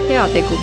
Heategu.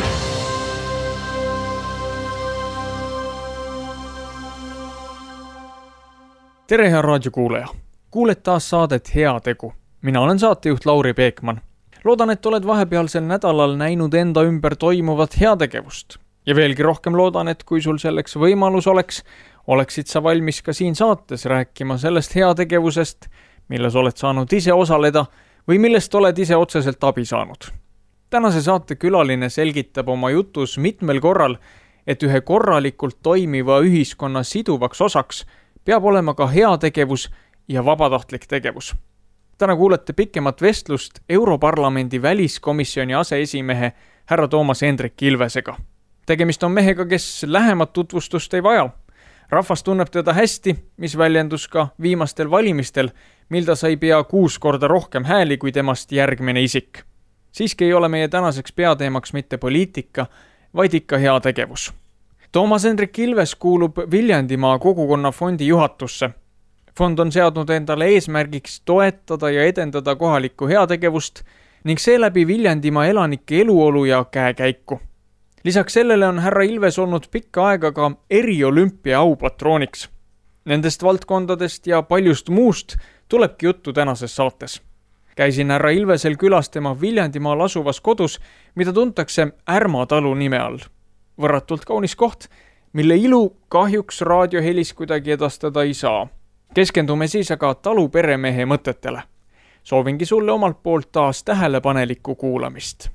Tere, hea raadiokuulaja! Kuuled taas saadet Heategu. Mina olen saatejuht Lauri Peekman. Loodan, et oled vahepealsel nädalal näinud enda ümber toimuvat heategevust. Ja veelgi rohkem loodan, et kui sul selleks võimalus oleks, oleksid sa valmis ka siin saates rääkima sellest heategevusest, milles oled saanud ise osaleda või millest oled ise otseselt abi saanud. Tänase saate külaline selgitab oma jutus mitmel korral, et ühe korralikult toimiva ühiskonna siduvaks osaks peab olema ka heategevus ja vabatahtlik tegevus. Täna kuulete pikemat vestlust Europarlamendi väliskomisjoni aseesimehe härra Toomas Hendrik Ilvesega. Tegemist on mehega, kes lähemat tutvustust ei vaja. Rahvas tunneb teda hästi, mis väljendus ka viimastel valimistel, mil ta sai pea 6 korda rohkem hääli kui temast järgmine isik. Siiski ei ole meie tänaseks peateemaks mitte poliitika, vaid ikka heategevus. Toomas Hendrik Ilves kuulub Viljandimaa kogukonnafondi juhatusse. Fond on seadnud endale eesmärgiks toetada ja edendada kohalikku heategevust ning seeläbi Viljandimaa elanike eluolu ja käekäiku. Lisaks sellele on härra Ilves olnud pikka aega ka eriolümpia aupatrooniks. Nendest valdkondadest ja paljust muust tulebki juttu tänases saates. Käisin härra Ilvesel külas tema Viljandimaal asuvas kodus, mida tuntakse Ärma talu nime all. Võrratult kaunis koht, mille ilu kahjuks raadiohelis kuidagi edastada ei saa. Keskendume siis aga talu peremehe mõtetele. Soovingi sulle omalt poolt taas tähelepanelikku kuulamist.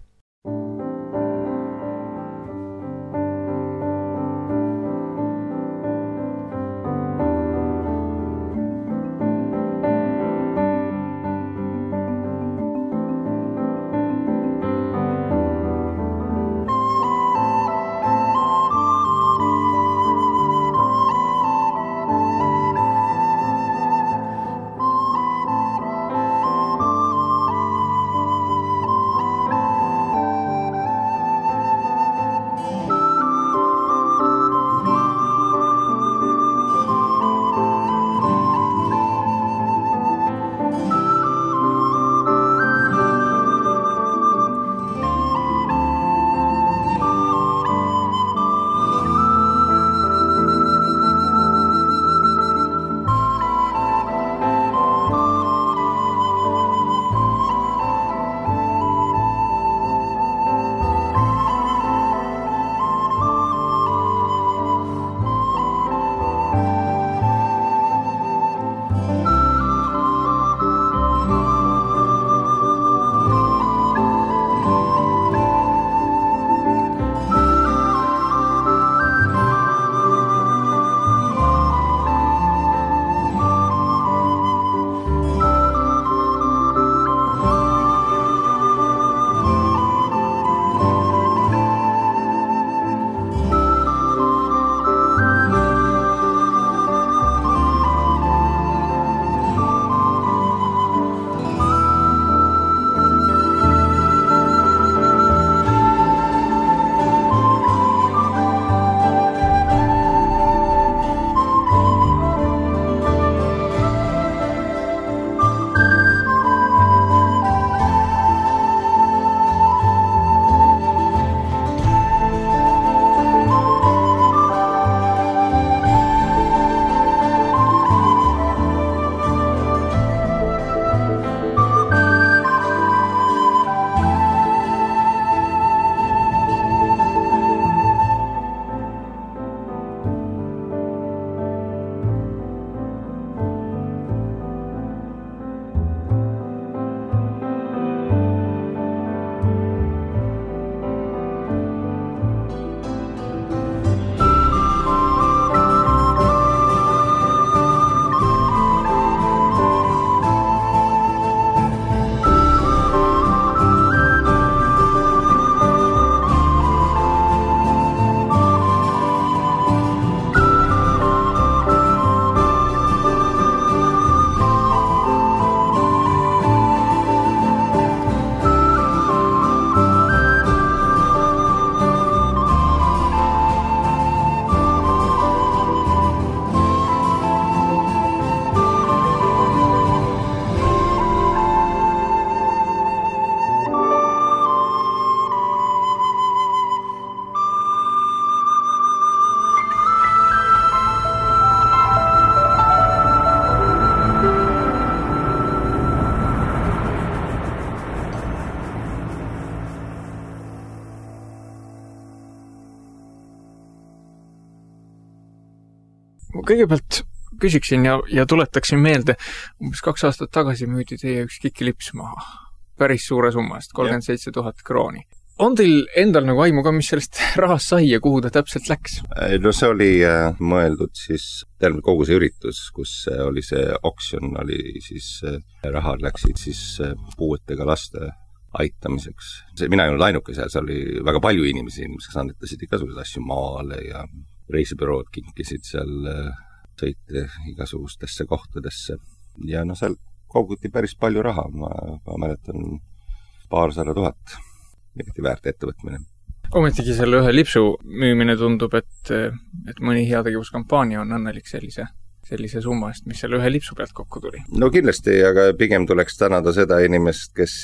kõigepealt küsiksin ja tuletaksin meelde, umbes 2 aastat tagasi müüdi teie üks kikilips maha. Päris suure summa eest, 37 000 krooni. On teil endal nagu aimu ka, mis sellest rahast sai ja kuhu ta täpselt läks? No see oli mõeldud siis kogu see üritus, kus oli see oksjon, oli siis rahad läksid siis puuetega laste aitamiseks. Mina ei olnud ainuke seal, see oli väga palju inimesi, kes annetasid igasuguseid asju maale ja reisibürood kinkisid seal sõite igasugustesse kohtadesse. Ja seal koguti päris palju raha, ma mäletan 200 000. Eriti väärt ettevõtmine. Ometigi selle ühe lipsu müümine tundub, et mõni heategevuskampaania on õnnelik sellise summa eest, mis selle ühe lipsu pealt kokku tuli. No kindlasti, aga pigem tuleks tänada seda inimest, kes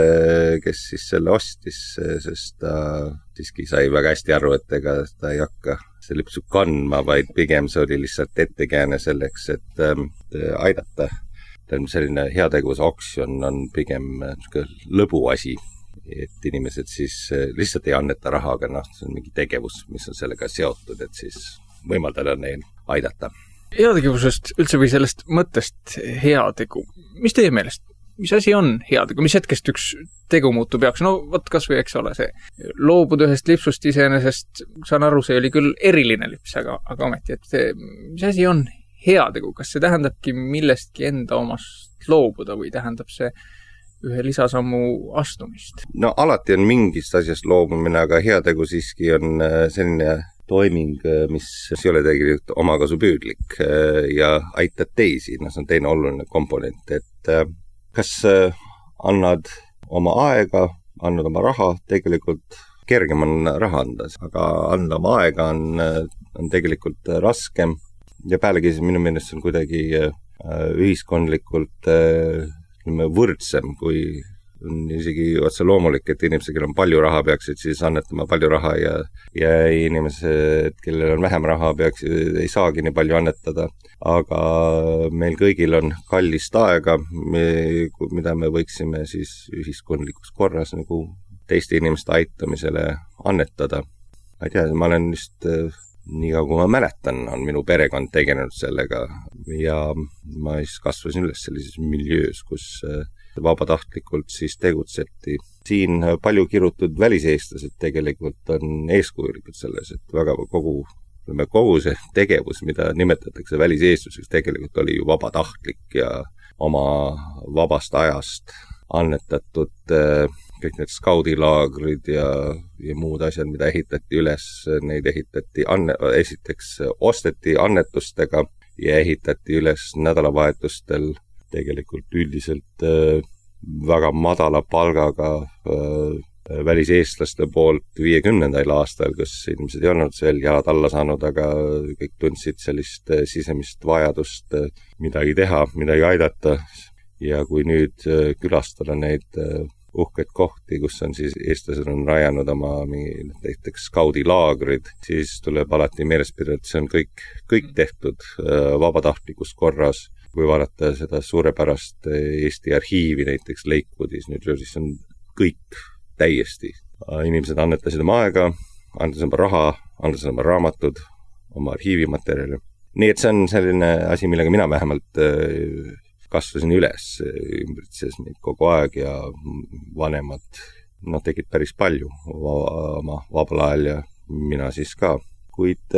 siis selle ostis, sest ta siiski sai väga hästi aru, et ega ta ei hakka see lipsu kandma, vaid pigem see oli lihtsalt ettekääne selleks, et aidata. Selline heategevusoksjon on pigem lõbuasi, et inimesed siis lihtsalt ei anneta raha, aga see on mingi tegevus, mis on sellega seotud, et siis võimaldada neil aidata. Heategevusest üldse või sellest mõttest heategu. Mis teie meelest? Mis asi on heategu? Mis hetkest üks tegu muutub jaoks? No võt kas või eks ole see. Loobud ühest lipsust iseenesest, saan aru, see oli küll eriline lips, aga ometi, et mis asi on heategu? Kas see tähendabki millestki enda omast loobuda või tähendab see ühe lisasammu astumist? No alati on mingist asjast loobumine, aga heategu siiski on selline toiming, mis ei ole tegelikult omakasupüüdlik ja aitab teisi. See on teine oluline komponent, et kas annad oma aega, annad oma raha, tegelikult kergem on raha anda, aga anda oma aega on tegelikult raskem ja pealegi minu meelest on kuidagi ühiskondlikult võrdsem, kui on isegi otse loomulik, et inimesed, kellel on palju raha, peaksid siis annetama palju raha ja inimesed, kellel on vähem raha, ei saagi nii palju annetada. Aga meil kõigil on kallist aega, mida me võiksime siis ühiskondlikus korras nagu teiste inimeste aitamisele annetada. Ma ei tea, ma olen just nii kui ma mäletan, on minu perekond tegelenud sellega ja ma siis kasvasin üles sellises miljöös, kus vabatahtlikult siis tegutseti. Siin palju kirutud väliseestlased tegelikult on eeskujulikud selles, et väga kogu see tegevus, mida nimetatakse väliseestluseks, tegelikult oli ju vabatahtlik ja oma vabast ajast annetatud kõik need skaudilaagrid ja muud asjad, mida ehitati üles, neid esiteks osteti annetustega ja ehitati üles nädalavahetustel tegelikult üldiselt väga madala palgaga väliseestlaste poolt 50. aastal, kus inimesed ei olnud veel jalad alla saanud, aga kõik tundsid sellist sisemist vajadust midagi teha, midagi aidata ja kui nüüd külastada neid uhked kohti, kus on siis eestlased on rajanud oma näiteks skaudilaagrid, siis tuleb alati meeles pidada, et see on kõik tehtud vabatahtlikus korras. Kui vaadata seda suurepärast Eesti arhiivi näiteks Lakewoodis, nüüd siis on kõik täiesti. Inimesed annetasid oma aega, andasid oma raha, andasid oma raamatud, oma arhiivimaterjali. Nii et see on selline asi, millega mina vähemalt kasvasin üles, ümbritses meid kogu aeg ja vanemad tegid päris palju oma vabal ajal ja mina siis ka. Kuid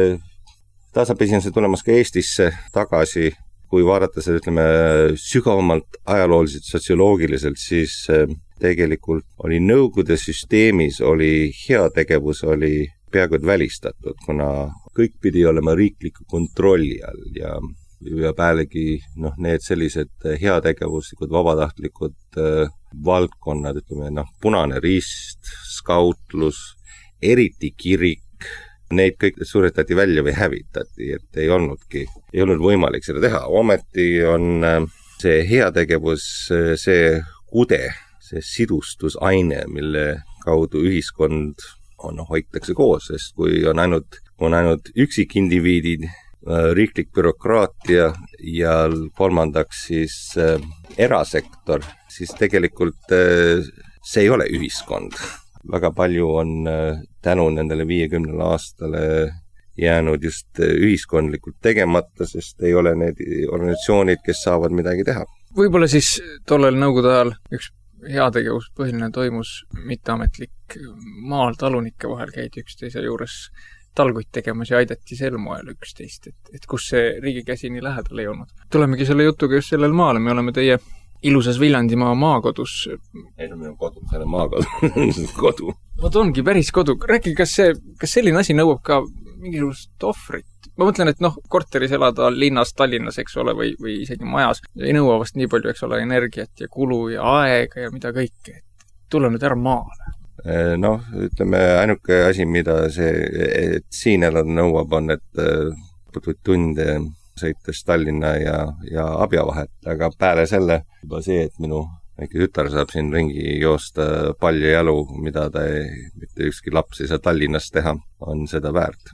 tasapisi on see tulemas ka Eestisse tagasi, kui vaadata seda, ütleme, sügavamalt ajalooliselt, sotsioloogiliselt, siis tegelikult oli Nõukogude süsteemis heategevus peaaegu välistatud, kuna kõik pidi olema riikliku kontrolli all ja pealegi need sellised heategevuslikud, vabatahtlikud valdkonnad, ütleme, Punane Rist, skautlus, eriti kirik, neid kõik suretati välja või hävitati, et ei olnud võimalik seda teha. Ometi on see heategevus, see kude, see sidustusaine, mille kaudu ühiskond hoitakse koos, sest kui on ainult üksikindiviidid, riiklik bürokraatia ja kolmandaks siis erasektor, siis tegelikult see ei ole ühiskond. Väga palju on tänu nendele 50 aastale jäänud just ühiskondlikult tegemata, sest ei ole need organisatsioonid, kes saavad midagi teha. Võib-olla siis tollel nõukogude ajal üks heategevuspõhiline toimus mitteametlik maal talunike vahel käidi üksteise juures talguid tegemas ja aidati sel moel üksteist, et kus see riigi käsi nii lähedal ei olnud. Tulemegi selle jutuga just sellel maale, me oleme teie ilusas Viljandimaa maakodus. Ei, no meil on kodu, see on maakodu. Kodu. Vot ongi päris kodu. Räägi, kas selline asi nõuab ka mingisugust ohvrit? Ma mõtlen, et korteris elada linnas, Tallinnas, eks ole, või isegi majas ei nõua vast nii palju, eks ole, energiat ja kulu ja aega ja mida kõike. Tule nüüd ära maale. Ütleme, ainuke asi, mida et siin elada nõuab, on, et tunde sõites Tallinna ja Abja vahet, aga peale selle juba see, et minu väike tütar saab siin ringi joosta palju jalu, mida ta mitte ükski laps ei saa Tallinnas teha, on seda väärt.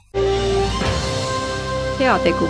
Heategu.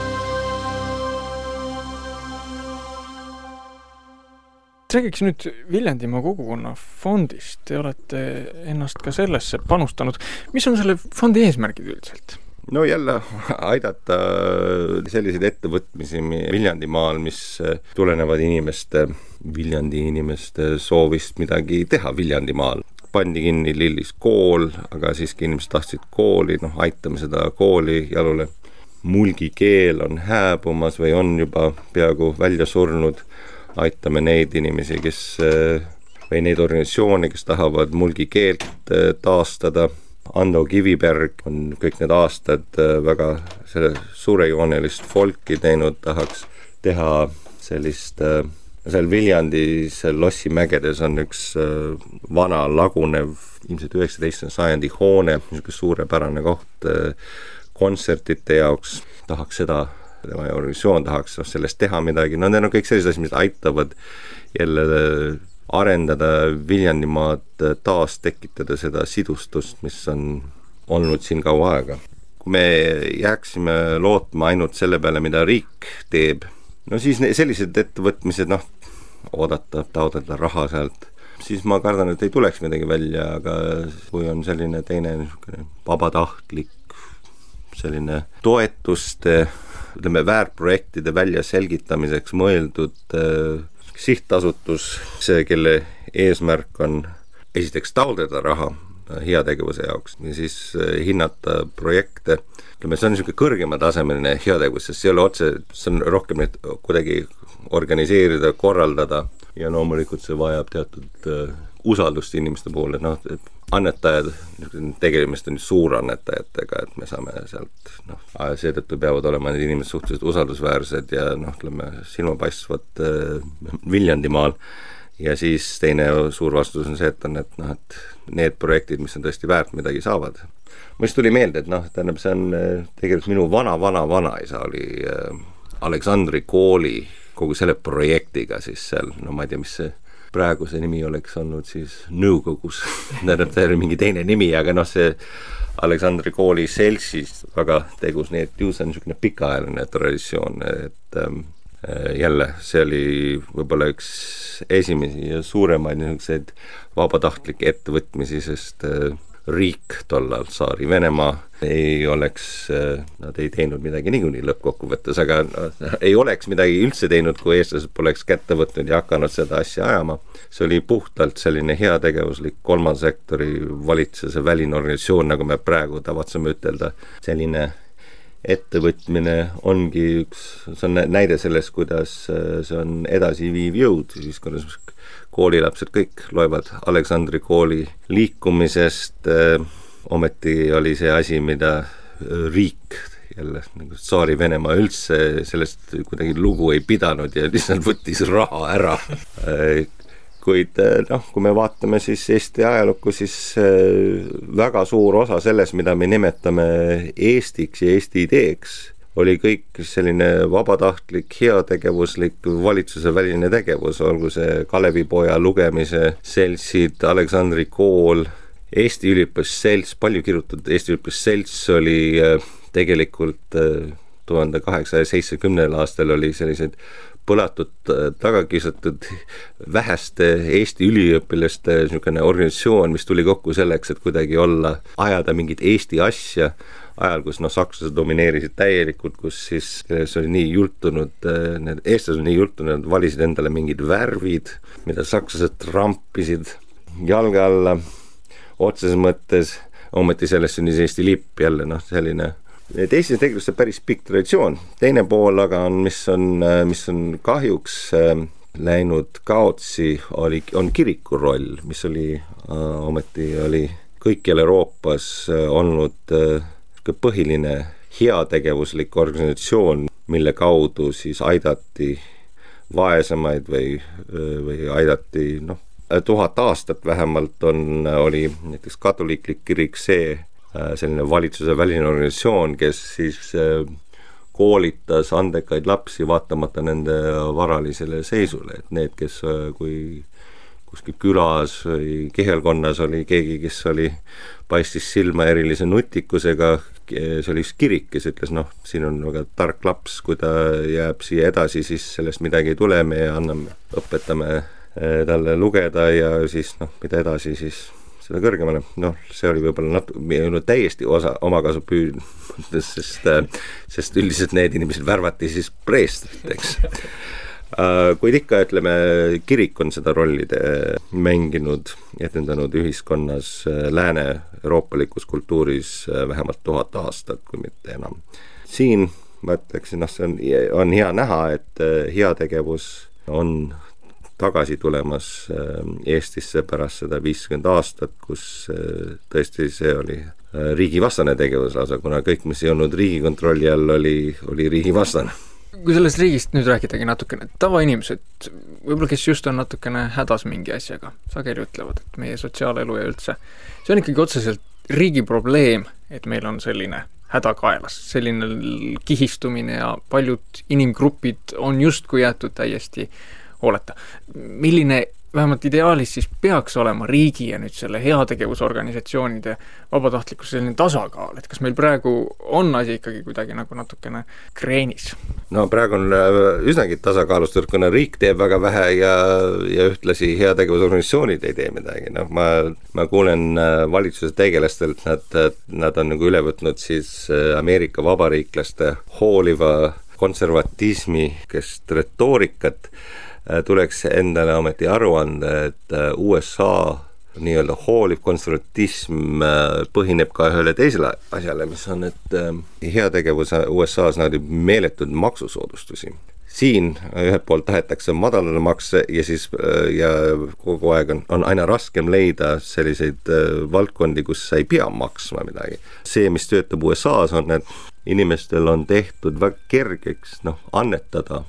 Räägiks nüüd Viljandimaa kogukonna fondist. Te olete ennast ka sellesse panustanud. Mis on selle fondi eesmärgid üldiselt? No jälle aidata selliseid ettevõtmisi Viljandimaal, mis tulenevad Viljandi inimeste soovist midagi teha Viljandimaal. Pandi kinni Lillis kool, aga siiski inimesed tahtsid kooli, aitame seda kooli jalule. Mulgi keel on hääbumas või on juba peaaegu välja surnud. Aitame neid inimesi, või neid organisatsioone, kes tahavad mulgi keelt taastada. Ando Kiviberg on kõik need aastad väga suurejoonelist folki teinud, tahaks teha sellist, seal Viljandis Lossimägedes on üks vana lagunev, ilmselt 19. sajandi hoone, suurepärane koht kontsertite jaoks, tahaks seda, tema organisatsioon tahaks sellest teha midagi, need on kõik sellised asjad, mis aitavad jälle arendada Viljandimaad, taas tekitada seda sidustust, mis on olnud siin kaua aega. Kui me jääksime lootma ainult selle peale, mida riik teeb, siis sellised ettevõtmised, oodata, taotleda raha sealt, siis ma kardan, et ei tuleks midagi välja, aga kui on selline teine vabatahtlik, selline toetuste, väärprojektide välja selgitamiseks mõeldud sihtasutus, kelle eesmärk on esiteks taotleda raha heategevuse jaoks ja siis hinnata projekte. See on niisugune kõrgematasemeline heategevus, sest see ei ole otse, see on rohkem neid kuidagi organiseerida, korraldada ja loomulikult see vajab teatud usaldust inimeste poole, annetajad, tegemist on suurannetajatega, et me saame sealt, seetõttu peavad olema need inimesed suhteliselt usaldusväärsed ja silmapaistvad Viljandimaal. Ja siis teine suur vastus on see, et need projektid, mis on tõesti väärt midagi saavad. Mis tuli meelde, et see on tegelikult minu vana-vana-vanaisa oli Aleksandri kooli kogu selle projektiga siis seal, ma ei tea, mis see praegu see nimi oleks olnud siis nõukogus, see oli mingi teine nimi, aga see Aleksandri kooli seltsis väga tegus, nii et ju see on niisugune pikaajaline traditsioon, et jälle see oli võib-olla üks esimesi ja suuremaid niisuguseid vabatahtlikke ettevõtmisi, sest riik tollal, Saari Venemaa, ei oleks, nad ei teinud midagi niikuinii lõppkokkuvõttes, aga ei oleks midagi üldse teinud, kui eestlased poleks kätte võtnud ja hakanud seda asja ajama. See oli puhtalt selline heategevuslik kolmanda sektori valitsuse väline organisatsioon, nagu me praegu tavatseme ütelda. Selline ettevõtmine ongi üks, see on näide sellest, kuidas see on edasi viiv jõud, siis kuidas koolilapsed kõik loevad Aleksandri kooli liikumisest, ometi oli see asi, mida riik jälle, Saari Venemaa üldse sellest kuidagi lugu ei pidanud ja lihtsalt võttis raha ära. Kuid kui me vaatame siis Eesti ajalukku, siis väga suur osa sellest, mida me nimetame Eestiks ja Eesti ideeks, oli kõik selline vabatahtlik, heategevuslik valitsuse väline tegevus, olgu see Kalevipoja lugemise seltsid, Aleksandri kool, Eesti üliõpilasselts, palju kirjutatud Eesti üliõpilasselts oli tegelikult 1870. aastal oli sellised põlatud, taga kiusatud väheste Eesti üliõpilaste niisugune organisatsioon, mis tuli kokku selleks, et kuidagi ajada mingit Eesti asja, ajal, kus sakslased domineerisid täielikult, kus siis see oli nii jultunud, need eestlased oli nii jultunud, valisid endale mingid värvid, mida sakslased rampisid jalga alla otseses mõttes, ometi sellest sündis Eesti lipp jälle, selline. Et Eestis tegelikult päris pikk traditsioon. Teine pool aga on, mis on kahjuks läinud kaotsi, on kiriku roll, mis ometi oli kõikjal Euroopas olnud põhiline heategevuslik organisatsioon, mille kaudu siis aidati vaesemaid või aidati, 1000 aastat vähemalt oli näiteks katoliiklik kirik selline valitsuse väline organisatsioon, kes siis koolitas andekaid lapsi vaatamata nende varalisele seisule, et need, kes kui kuskil külas või kihelkonnas oli keegi, kes paistis silma erilise nutikusega, see oli üks kirik, kes ütles, siin on väga tark laps, kui ta jääb siia edasi, siis sellest midagi ei tule, me õpetame talle lugeda ja siis mida edasi, siis seda kõrgemale. See oli võib-olla täiesti omakasu püüdnud, sest üldiselt need inimesed värvati siis preestriteks. Kuid ikka, ütleme, kirik on seda rollide mänginud, etendanud ühiskonnas lääne-euroopalikus kultuuris vähemalt 1000 aastat, kui mitte enam. Siin ma ütleksin, see on hea näha, et heategevus on tagasi tulemas Eestisse pärast seda 50 aastat, kus tõesti see oli riigivastane tegevus lausa, kuna kõik, mis ei olnud riigikontrolli all, oli riigivastane. Kui sellest riigist nüüd rääkidagi natukene, tavainimesed, võib-olla kes just on natukene hädas mingi asjaga, sageli ütlevad, et meie sotsiaalelu ja üldse, see on ikkagi otseselt riigi probleem, et meil on selline hädakaelas, selline kihistumine ja paljud inimgrupid on justkui jäetud täiesti hooleta. Milline vähemalt ideaalis siis peaks olema riigi ja nüüd selle heategevusorganisatsioonide vabatahtlikus selline tasakaal, et kas meil praegu on asi ikkagi kuidagi natukene kreenis? Praegu on üsnagi tasakaalustatud, kuna riik teeb väga vähe ja ühtlasi heategevusorganisatsioonid ei tee midagi. Ma kuulen valitsuse tegelastelt, nad on üle võtnud siis Ameerika vabariiklaste hooliva konservatismi, kes retoorikat tuleks endale ometi aru anda, et USA nii-öelda hooliv konservatism põhineb ka ühele teisele asjale, mis on, et heategevus USA-s meeletud maksusoodustusi. Siin ühelt poolt tahetakse madalale makse ja kogu aeg on aina raskem leida selliseid valdkondi, kus sa ei pea maksma midagi. See, mis töötab USA-s on, et inimestel on tehtud väga kergeks annetada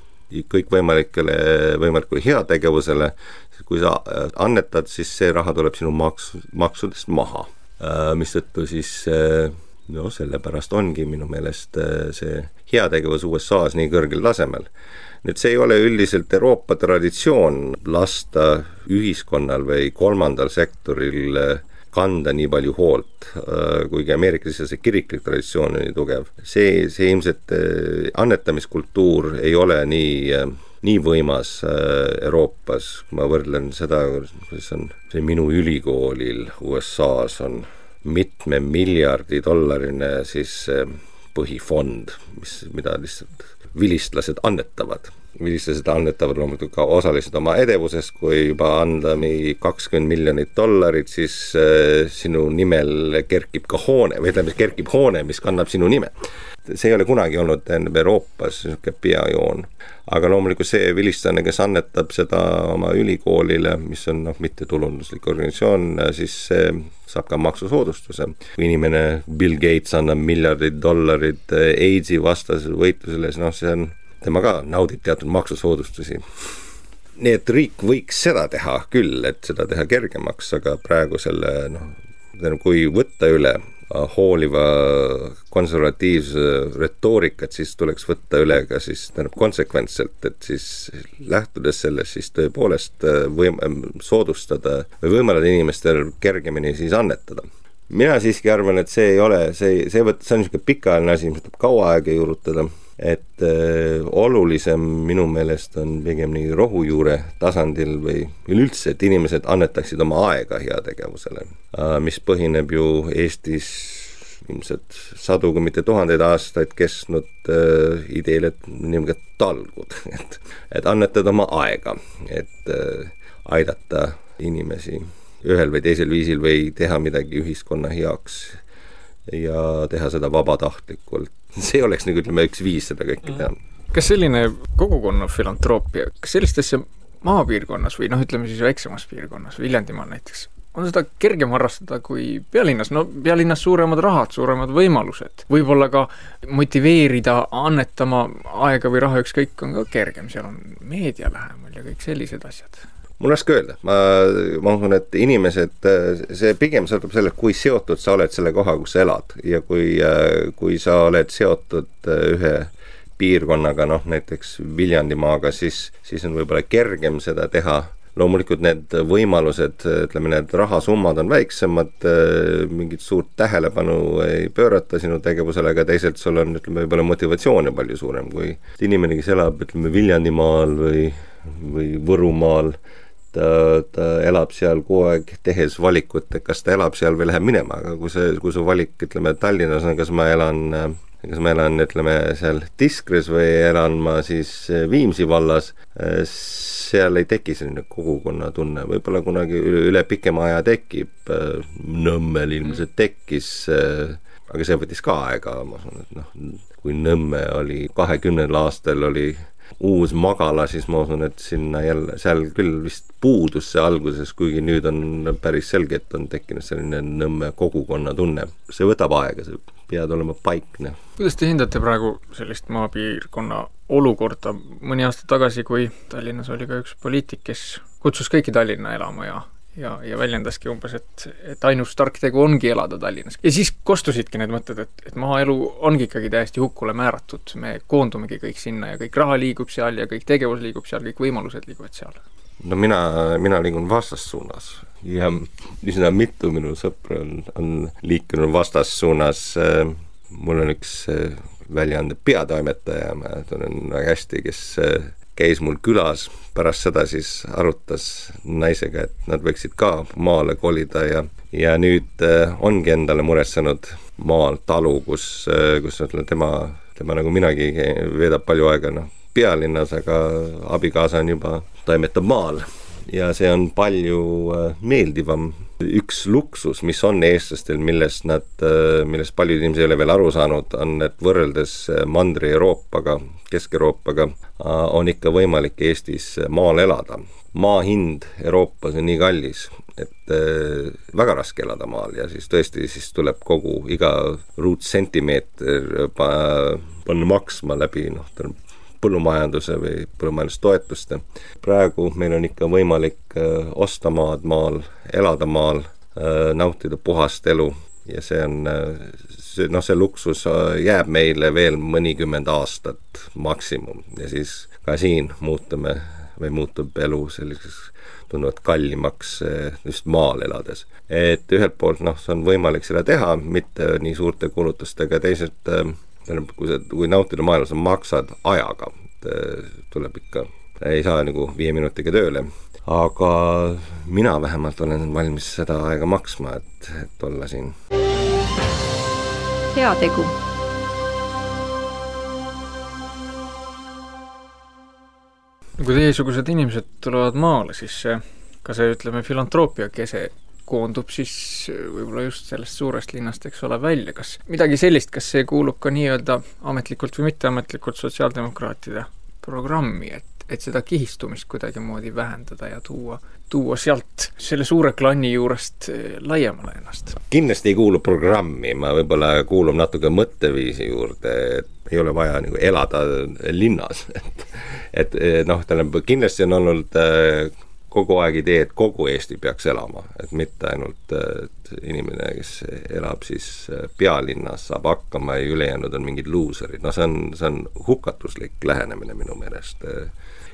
võimalikule heategevusele. Kui sa annetad, siis see raha tuleb sinu maksudest maha. Mistõttu siis sellepärast ongi minu meelest see heategevus USA-s nii kõrgel tasemel. Nüüd see ei ole üldiselt Euroopa traditsioon lasta ühiskonnal või kolmandal sektoril kanda nii palju hoolt, kuigi Ameerikas see kiriklik traditsioon on nii tugev. See ilmselt annetamiskultuur ei ole nii võimas Euroopas, kui ma võrdlen seda, kuidas on see minu ülikoolil USA-s on mitme miljardi dollarine siis põhifond, mida lihtsalt vilistlased annetavad. Vilistlased annetavad loomulikult ka osaliselt oma edevusest, kui juba anda $20 miljonit, siis sinu nimel kerkib ka hoone, või kerkib hoone, mis kannab sinu nime. See ei ole kunagi olnud Euroopas peajoon. Aga loomulikult see vilistlane, kes annetab seda oma ülikoolile, mis on mittetulunduslik organisatsioon, siis saab ka maksusoodustuse. Kui inimene Bill Gates annab miljardid dollarid AIDS-i vastasele võitlusele, see on, tema ka naudib teatud maksusoodustusi. Nii et riik võiks seda teha küll, et seda teha kergemaks, aga praegu kui võtta üle hooliva konservatiivse retoorikat, siis tuleks võtta üle ka siis konsekventselt, et siis lähtudes sellest siis tõepoolest soodustada või võimaldada inimestel kergemini siis annetada. Mina siiski arvan, et see ei ole, see on niisugune pikaajaline asi, mis tuleb kaua aega juurutada, et olulisem minu meelest on pigem nii rohujuure tasandil või üleüldse, et inimesed annetaksid oma aega heategevusele, mis põhineb ju Eestis ilmselt sadu, kui mitte tuhandeid aastaid kestnud ideel, et niimoodi talgud, et annetad oma aega, et aidata inimesi ühel või teisel viisil või teha midagi ühiskonna heaks ja teha seda vabatahtlikult. See oleks nagu ütleme üks viis seda kõike teha. Kas selline kogukonna filantroopia, kas sellistesse maapiirkonnas või ütleme siis väiksemas piirkonnas, Viljandimaal näiteks, on seda kergem harrastada kui pealinnas? No pealinnas suuremad rahad, suuremad võimalused. Võib-olla ka motiveerida annetama aega või raha ükskõik on ka kergem, seal on meedia lähemal ja kõik sellised asjad. Mul raske öelda, ma usun, et inimesed, see pigem sõltub sellest, kui seotud sa oled selle koha, kus sa elad ja kui sa oled seotud ühe piirkonnaga, näiteks Viljandimaaga, siis on võib-olla kergem seda teha. Loomulikult need võimalused, ütleme, need rahasummad on väiksemad, mingit suurt tähelepanu ei pöörata sinu tegevusele, aga teisalt sul on, ütleme, võib-olla motivatsioon palju suurem, kui inimene, kes elab, ütleme, Viljandimaal või Võrumaal, ta elab seal kogu aeg tehes valikut, et kas ta elab seal või läheb minema, aga kui su valik, ütleme, Tallinnas on, kas ma elan, ütleme, seal Tiskres või elan ma siis Viimsi vallas, seal ei teki selline kogukonna tunne, võib-olla kunagi üle pikema aja tekib, Nõmmel ilmselt tekkis, aga see võttis ka aega, ma usun, et kui Nõmme oli 20 aastal oli uus magala, siis ma usun, et sinna jälle, seal küll vist puudus see alguses, kuigi nüüd on päris selge, et on tekkinud selline Nõmme kogukonna tunne. See võtab aega, see pead olema paikne. Kuidas te hindate praegu sellist maapiirkonna olukorda? Mõni aasta tagasi, kui Tallinnas oli ka üks poliitik, kes kutsus kõiki Tallinna elama ja väljendaski umbes, et ainus tark tegu ongi elada Tallinnas. Ja siis kostusidki need mõtted, et maaelu ongi ikkagi täiesti hukule määratud, me koondumegi kõik sinna ja kõik raha liigub seal ja kõik tegevus liigub seal, kõik võimalused liiguvad seal. No mina liigun vastassuunas ja üsna mitu minu sõpra on liikunud vastassuunas. Mul on üks väljaande peatoimetaja, ma tunnen väga hästi, kes käis mul külas, pärast seda siis arutas naisega, et nad võiksid ka maale kolida ja nüüd ongi endale muretsenud maal talu, kus tema nagu minagi veedab palju aega pealinnas, aga abikaasa on juba toimetab maal ja see on palju meeldivam. Üks luksus, mis on eestlastel, millest paljud inimesed ei ole veel aru saanud, on, et võrreldes Mandri-Euroopaga, Kesk-Euroopaga on ikka võimalik Eestis maal elada. Maa hind Euroopas on nii kallis, et väga raske elada maal ja siis tõesti siis tuleb iga ruutsentimeeter panna maksma läbi põllumajanduse või põllumajandustoetuste. Praegu meil on ikka võimalik osta maad maal, elada maal, nautida puhast elu ja see luksus jääb meile veel mõnikümmend aastat maksimum ja siis ka siin muutub elu selliseks tunduvalt kallimaks just maal elades. Et ühelt poolt see on võimalik seda teha, mitte nii suurte kulutustega, teisalt kui nautida maailma, sa maksad ajaga, tuleb ikka, ei saa 5 minutiga tööle, aga mina vähemalt olen valmis seda aega maksma, et olla siin. Heategu. Kui teiesugused inimesed tulevad maale, siis ka see, ütleme, filantroopia kese koondub siis võib-olla just sellest suurest linnast, eks ole, välja. Kas midagi sellist, kas see kuulub ka nii-öelda ametlikult või mitteametlikult sotsiaaldemokraatide programmi, et seda kihistumist kuidagi moodi vähendada ja tuua sealt selle suure klanni juurest laiemale ennast? Kindlasti ei kuulu programmi, ma võib-olla kuulun natuke mõtteviisi juurde, et ei ole vaja elada linnas. Kindlasti on olnud kogu aeg idee, et kogu Eesti peaks elama, et mitte ainult inimene, kes elab siis pealinnas, saab hakkama ja ülejäänud on mingid luuserid. See on hukatuslik lähenemine minu meelest.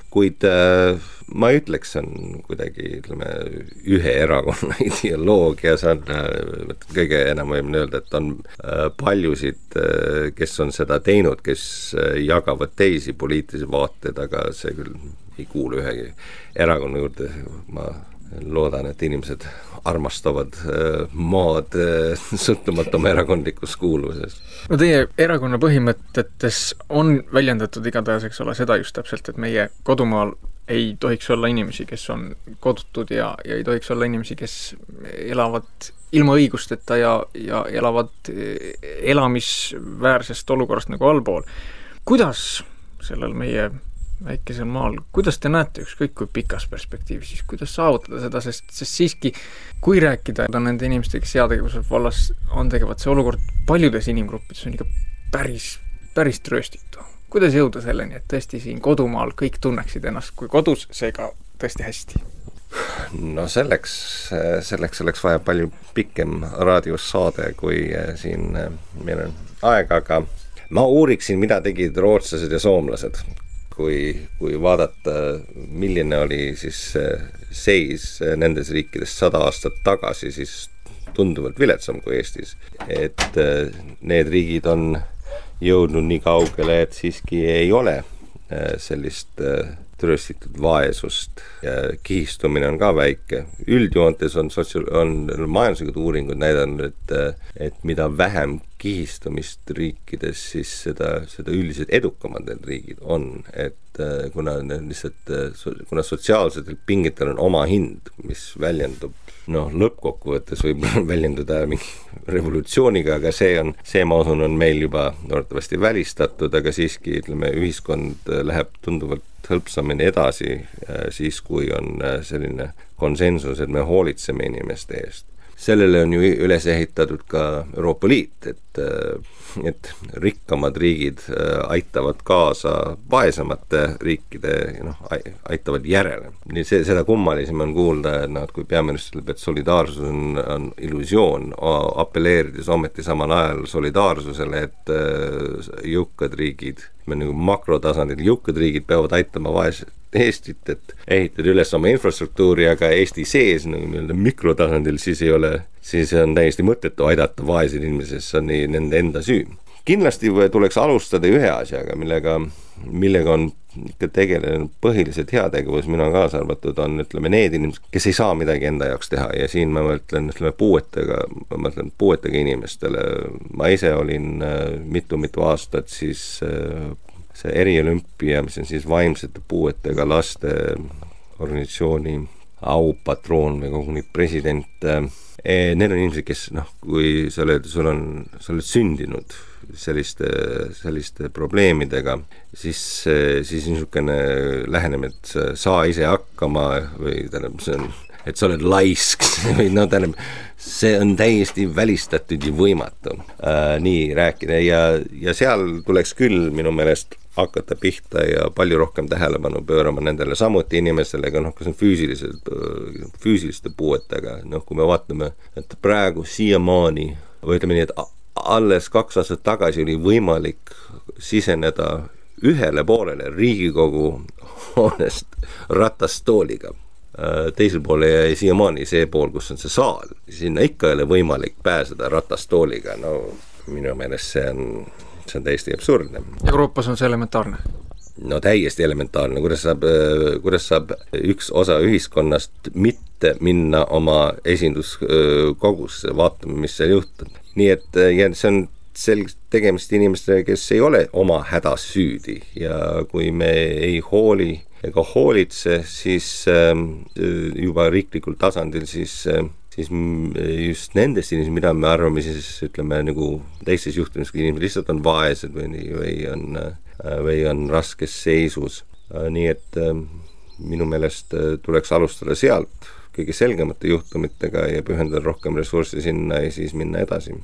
kuid ma ei ütleks, see on kuidagi, ütleme, ühe erakonna ideoloogia, see on kõige enam võime öelda, et on paljusid, kes on seda teinud, kes jagavad teisi poliitilisi vaateid, aga see küll ei kuulu ühegi erakonna juurde. Ma loodan, et inimesed armastavad maad sõltumata oma erakondlikust kuuluvusest. No teie erakonna põhimõtetes on väljendatud igatahes, eks ole, seda just täpselt, et meie kodumaal ei tohiks olla inimesi, kes on kodutud ja ei tohiks olla inimesi, kes elavad ilma õigusteta ja elavad elamisväärsest olukorrast nagu allpool. Kuidas sellel meie väikesel maal, kuidas te näete ükskõik kui pikas perspektiivis, siis kuidas saavutada seda, sest siiski, kui rääkida nende inimestega, kes heategevuse vallas on tegevad, see olukord paljudes inimgruppides on ikka päris trööstitu. Kuidas jõuda selleni, et tõesti siin kodumaal kõik tunneksid ennast kui kodus, seega tõesti hästi? No selleks oleks vaja palju pikem raadiossaade, kui siin meil on aega, aga ma uuriksin, mida tegid rootslased ja soomlased. Kui vaadata, milline oli siis seis nendes riikides 100 aastat tagasi, siis tunduvalt viletsam kui Eestis. Et need riigid on jõudnud nii kaugele, et siiski ei ole sellist trööstitud vaesust ja kihistumine on ka väike. Üldjoontes on majanduslikud uuringud näidanud, et mida vähem kihistumist riikides, siis seda üldiselt edukamad need riigid on, et kuna sotsiaalsetel pingitel on oma hind, mis väljendub, lõppkokkuvõttes võib väljenduda mingi revolutsiooniga, aga see ma usun, on meil juba loodetavasti välistatud, aga siiski, ütleme, ühiskond läheb tunduvalt hõlpsamini edasi siis, kui on selline konsensus, et me hoolitseme inimeste eest. Sellele on ju üles ehitatud ka Euroopa Liit, et rikkamad riigid aitavad kaasa vaesemate riikide, aitavad järele. Nii seda kummalisem on kuulda, et kui peaminister ütleb, et solidaarsus on illusioon, apelleerides ometi samal ajal solidaarsusele, et jõukad riigid, nagu makrotasandil jõukad riigid peavad aitama vaesed Eestit, et ehitada üles oma infrastruktuuri, aga Eesti sees mikrotasandil siis on täiesti mõttetu aidata vaesed inimesed, see on nende enda süü. Kindlasti tuleks alustada ühe asjaga, millega on ikka tegelenud põhiliselt heategevus, minu kaasa arvatud on, ütleme, need inimesed, kes ei saa midagi enda jaoks teha ja siin ma mõtlen, puuetega inimestele. Ma ise olin mitu aastat siis see eriolümpia, mis on siis vaimsete puuetega laste organisatsiooni aupatroon või koguni president. Need on inimesed, kes, kui sa oled sündinud selliste probleemidega, siis niisugune lähenemine, et saa ise hakkama või et sa oled laisk või see on täiesti välistatud ja võimatu nii rääkida ja seal tuleks küll minu meelest hakata pihta ja palju rohkem tähelepanu pöörama nendele samuti inimestele, kes on füüsiliste puuetega. Kui me vaatame, et praegu siiamaani, või ütleme nii, et alles 2 aastat tagasi oli võimalik siseneda ühele poolele Riigikogu hoonest ratastooliga. Teisel poole jäi siiamaani see pool, kus on see saal. Sinna ikka ei ole võimalik pääseda ratastooliga. Minu meelest see on täiesti absurdne. Euroopas on see elementaarne? Täiesti elementaarne. Kuidas saab üks osa ühiskonnast mitte minna oma esinduskogusse, vaatame, mis seal juhtub. Nii et see on tegemist inimestele, kes ei ole oma hädas süüdi ja kui me ei hooli ega hoolitse, siis juba riiklikul tasandil siis just nendest inimesed, mida me arvame, siis ütleme nagu teistes juhtumis, kui inimesed lihtsalt on vaesed või on raskes seisus. Nii et minu meelest tuleks alustada sealt kõige selgemate juhtumitega ja pühendada rohkem ressurssi sinna ja siis minna edasi.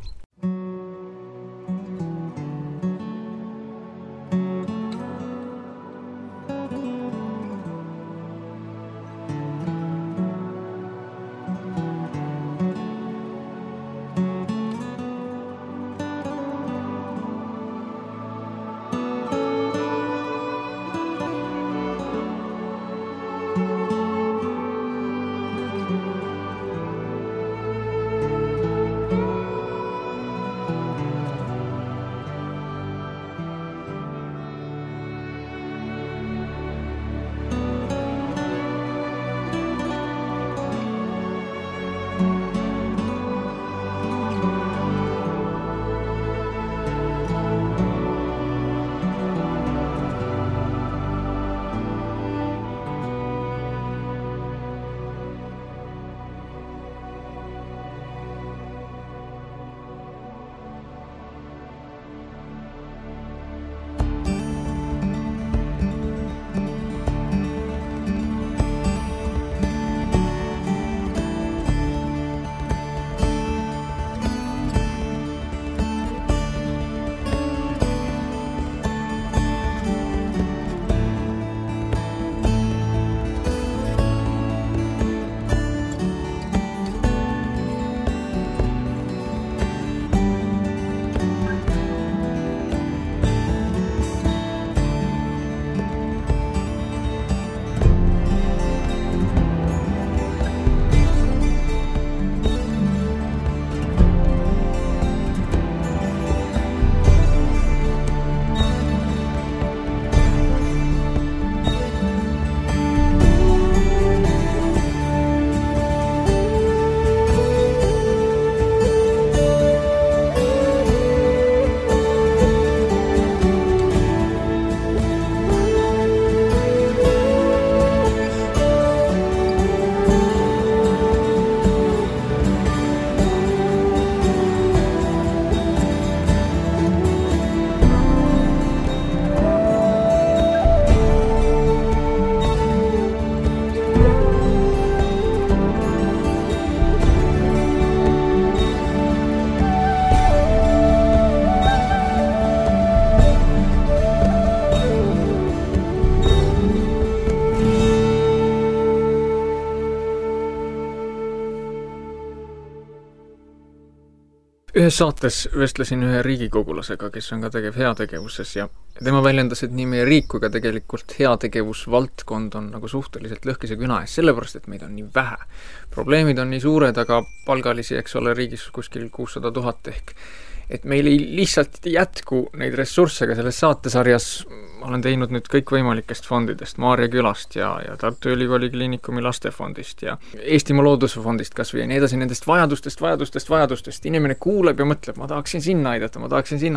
Ühes saates vestlesin ühe riigikogulasega, kes on ka tegev heategevuses ja tema väljendas, et nii meie riik kui ka tegelikult heategevusvaldkond on nagu suhteliselt lõhkise küna ees, sellepärast, et meid on nii vähe. Probleemid on nii suured, aga palgalisi, eks ole, riigis kuskil 600 000 ehk. Et meil ei lihtsalt jätku neid ressursse, aga selles saatesarjas olen teinud nüüd kõikvõimalikest fondidest, Maarja külast ja Tartu Ülikooli Kliinikumi lastefondist ja Eestimaa loodusfondist kas või ja nii edasi nendest vajadustest. Inimene kuuleb ja mõtleb, ma tahaksin sinna aidata.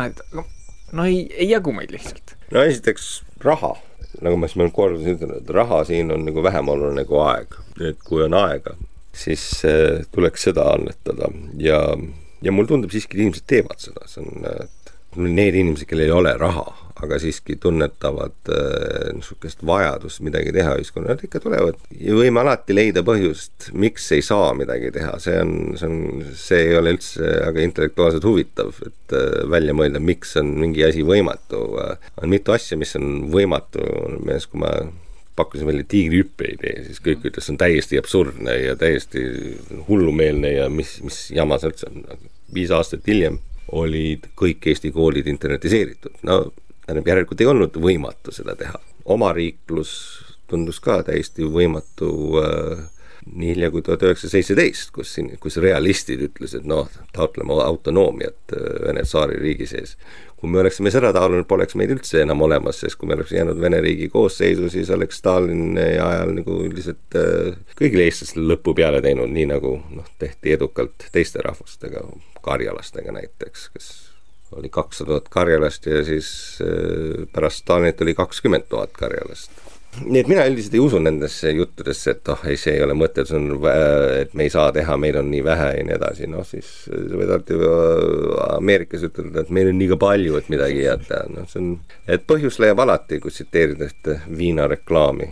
No ei jagu meid lihtsalt. No esiteks raha. Nagu ma siis kordasin ütlen, et raha siin on nagu vähem oluline kui aeg. Et kui on aega, siis tuleks seda annetada ja mul tundub siiski, et inimesed teevad seda. See on need inimesed, kellel ei ole raha, aga siiski tunnetavad niisugust vajadust midagi teha ühiskonna. Nad ikka tulevad ja võime alati leida põhjust, miks ei saa midagi teha. See ei ole üldse aga intellektuaalselt huvitav, et välja mõelda, miks on mingi asi võimatu. On mitu asja, mis on võimatu. Kui ma pakkusin välja tiigrihüppe idee, siis kõik ütles, see on täiesti absurdne ja täiesti hullumeelne ja mis jama see üldse on. 5 aastat hiljem olid kõik Eesti koolid internetiseeritud. No järelikult ei olnud võimatu seda teha. Omariiklus tundus ka täiesti võimatu nii hilja kui 1917, kus realistid ütlesid, taotleme autonoomiat Vene tsaari riigi sees. Kui me oleksime seda taotlenud, poleks meid üldse enam olemas, sest kui me oleks jäänud Vene riigi koosseisu, siis oleks Stalini ajal nagu üldiselt kõigile eestlastele lõpu peale teinud, nii nagu tehti edukalt teiste rahvastega, karjalastega näiteks, kes oli 200 000 karjalast ja siis pärast Stalinit oli 20 000 karjalast. Nii et mina üldiselt ei usu nendesse juttudesse, et see ei ole mõte, et me ei saa teha, meil on nii vähe ja nii edasi. Siis võid alati Ameerikas ütelda, et meil on nii ka palju, et midagi jätta. Et põhjus leiab alati, kui tsiteerida viina reklaami.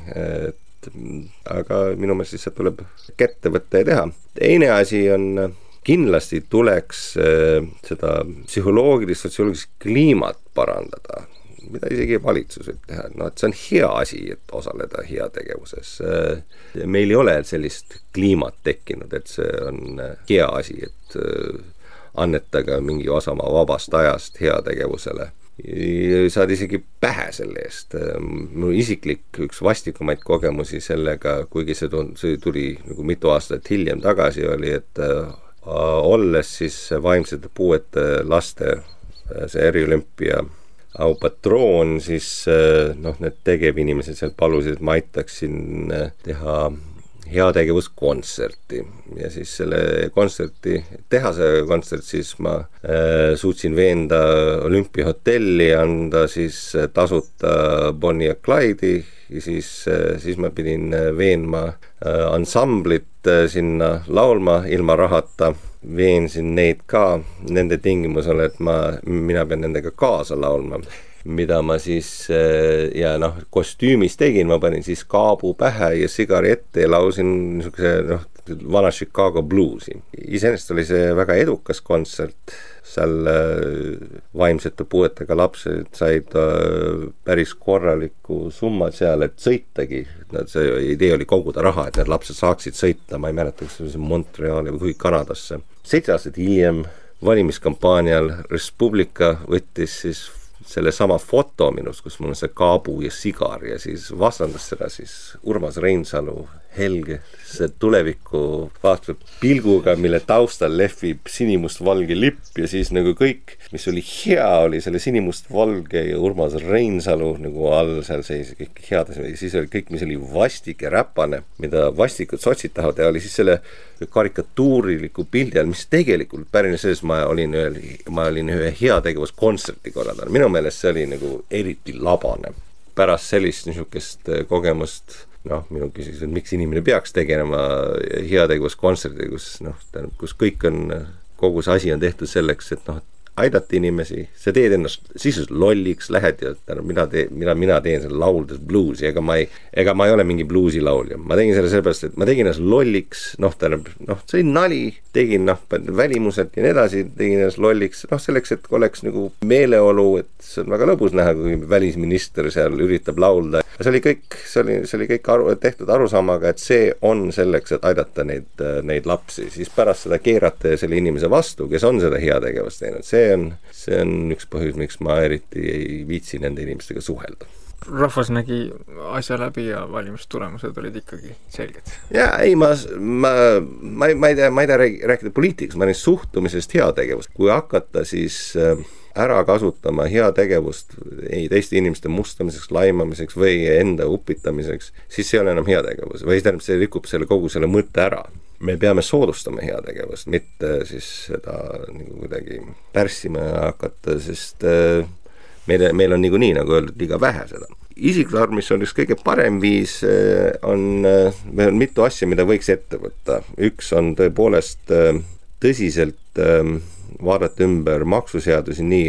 Aga minu meelest siis tuleb kätte võtta ja teha. Teine asi on, kindlasti tuleks seda psühholoogilist, sotsioloogilist kliimat parandada, mida isegi valitsus võib teha. Et see on hea asi, et osaleda heategevuses. Meil ei ole sellist kliimat tekkinud, et see on hea asi, et annetage mingi osa oma vabast ajast heategevusele. Saad isegi pähe selle eest. Mul isiklik üks vastikumaid kogemusi sellega, kuigi see tuli nagu mitu aastat hiljem tagasi oli, et olles siis vaimsete puuete laste see eriolümpia aupatroon, siis need tegevinimesed seal palusid, et ma aitaksin teha heategevuskontserti ja siis selle teha see kontsert, siis ma suutsin veenda olümpiahotelli, anda siis tasuta Bonnie ja Clyde'i ja siis ma pidin veenma ansamblit sinna laulma ilma rahata, veensin neid ka nende tingimusel, et mina pean nendega kaasa laulma, mida ma siis kostüümis tegin, ma panin siis kaabu pähe ja sigari ette ja lausin niisuguse vana Chicago bluesi. Iseenesest oli see väga edukas kontsert, seal vaimsete puuetega lapsed said päris korraliku summa seal, et sõitagi. See idee oli koguda raha, et need lapsed saaksid sõita, ma ei mäleta, kas see Montreali või Kanadasse. 7 aastat hiljem valimiskampaanial Respublika võttis siis selle sama foto minust, kus mul on see kaabu ja sigar ja siis vastandas seda siis Urmas Reinsalu helge, see tulevikku vaatab pilguga, mille taustal lehvib sinimustvalge lipp ja siis nagu kõik, mis oli hea, oli selle sinimustvalge ja Urmas Reinsalu nagu all seal seis kõik head, siis oli kõik, mis oli vastik ja räpane, mida vastikud sotsid tahavad ja oli siis selle karikatuuriliku pildi all, mis tegelikult pärines selles, ma olin ühe heategevuskontserti korraldanud. Minu meelest see oli nagu eriti labane. Pärast sellist niisugust kogemust minu küsimus, et miks inimene peaks tegelema heategevuskontserti, kus kõik on, kogu see asi on tehtud selleks, et aidata inimesi, sa teed ennast sisuliselt lolliks, lähed ja mina teen selle lauldes bluusi, ega ma ei ole mingi bluusi laulja. Ma tegin selle sellepärast, et ma tegin ennast lolliks, see oli nali, tegin välimuselt ja nii edasi, tegin ennast lolliks, selleks, et oleks nagu meeleolu, et see on väga lõbus näha, kui välisminister seal üritab laulda. See oli kõik tehtud arusaamaga, et see on selleks, et aidata neid lapsi, siis pärast seda keerata selle inimese vastu, kes on seda heategevust teinud. See on üks põhjus, miks ma eriti ei viitsi nende inimestega suhelda. Rahvas nägi asja läbi ja valimistulemused olid ikkagi selged. Ja ei, ma ei tea rääkida poliitikas, ma olen suhtumisest heategevust. Kui hakata siis ära kasutama heategevust teiste inimeste mustamiseks, laimamiseks või enda upitamiseks, siis see ei ole enam heategevus. Või see rikub kogu selle mõtte ära. Me peame soodustama heategevust, mitte siis seda nagu kuidagi pärssima hakata, sest meil on nii nagu öeldud, liiga vähe seda. Isiklik arv, mis on üks kõige parem viis, meil on mitu asja, mida võiks ette võtta. Üks on tõepoolest tõsiselt vaadata ümber maksuseadusi nii,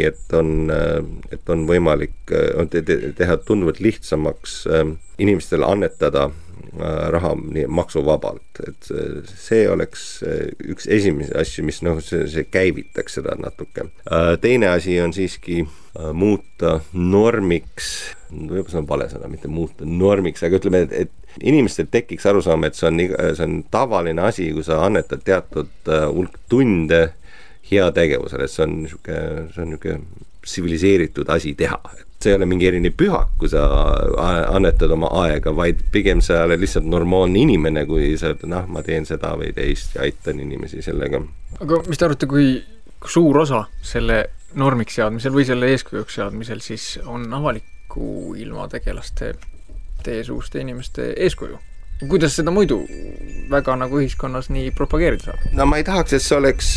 et on võimalik teha tunduvalt lihtsamaks inimestele annetada raha maksuvabalt, et see oleks üks esimese asju, mis see käivitaks seda natuke. Teine asi on siiski muuta normiks, võib-olla see on vale sõna, mitte muuta normiks, aga ütleme, et inimestel tekiks arusaama, et see on tavaline asi, kui sa annetad teatud hulk tunde heategevusele, et see on niisugune siviliseeritud asi teha. See ei ole mingi eriline pühak, kui sa annetad oma aega, vaid pigem sa oled lihtsalt normaalne inimene, kui sa ma teen seda või teist ja aitan inimesi sellega. Aga mis te arvate, kui suur osa selle normiks seadmisel või selle eeskujuks seadmisel siis on avaliku ilma tegelaste teie suuste inimeste eeskuju? Kuidas seda muidu väga nagu ühiskonnas nii propageerida saab? No ma ei tahaks, et see oleks,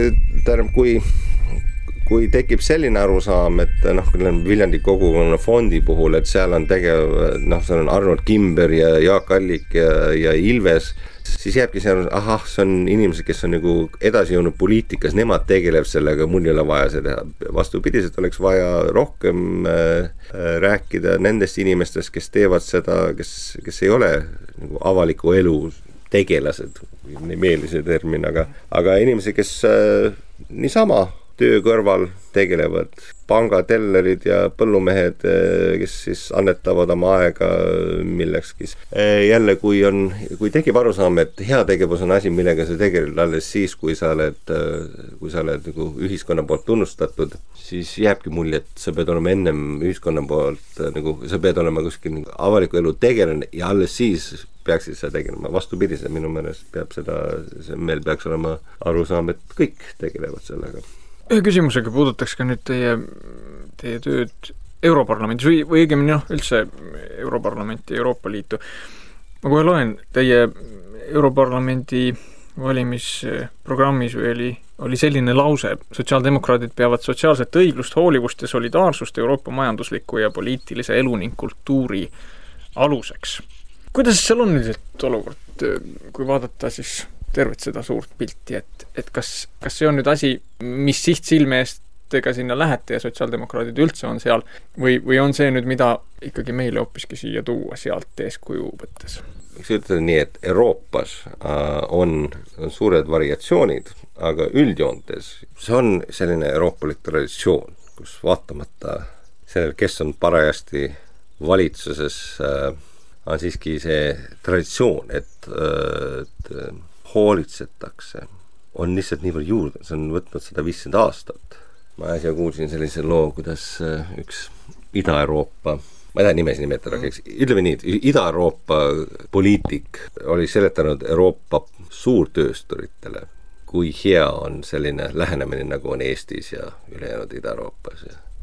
kui tekib selline arusaam, et Viljandi kogukonna fondi puhul, et seal on seal on Arnold Kimber ja Jaak Allik ja Ilves, siis jääbki see on inimesed, kes on nagu edasi jõudnud poliitikas, nemad tegelevad sellega, mul ei ole vaja seda teha. Vastupidiselt oleks vaja rohkem rääkida nendest inimestest, kes teevad seda, kes ei ole nagu avaliku elu tegelased, ei meeldi see termin, aga inimesed, kes niisama töö kõrval tegelevad, pangatellerid ja põllumehed, kes siis annetavad oma aega millekski. Jälle, kui tekib arusaam, et heategevus on asi, millega sa tegeled alles siis, kui sa oled nagu ühiskonna poolt tunnustatud, siis jääbki mulje, et sa pead olema ennem ühiskonna poolt, nagu sa pead olema kuskil avaliku elu tegelane ja alles siis peaksid seda tegelema. Vastupidise, minu meelest meil peaks olema arusaam, et kõik tegelevad sellega. Ühe küsimusega puudutaks ka nüüd teie tööd Europarlamendis või õigemini üldse Europarlamenti, Euroopa Liitu. Ma kohe loen, teie Europarlamendi valimisprogrammis oli selline lause: sotsiaaldemokraadid peavad sotsiaalset õiglust, hoolivust ja solidaarsust Euroopa majandusliku ja poliitilise elu ning kultuuri aluseks. Kuidas seal on üldiselt olukord, kui vaadata siis tervet seda suurt pilti, et kas see on nüüd asi, mis sihtsilme eest ega sinna lähete ja sotsiaaldemokraadid üldse on seal, või on see nüüd, mida ikkagi meile hoopiski siia tuua sealt eeskuju võttes? Eks ütleda nii, et Euroopas on suured variatsioonid, aga üldjoontes see on selline euroopalik traditsioon, kus vaatamata sellel, kes on parajasti valitsuses, on siiski see traditsioon, et hoolitsetakse, on lihtsalt niivõrd juurde, see on võtnud 150 aastat. Ma äsja kuulsin sellise loo, kuidas üks Ida-Euroopa, ma ei taha nimesi nimetada, ütleme nii, Ida-Euroopa poliitik oli seletanud Euroopa suurtöösturitele, kui hea on selline lähenemine, nagu on Eestis ja ülejäänud Ida-Euroopas.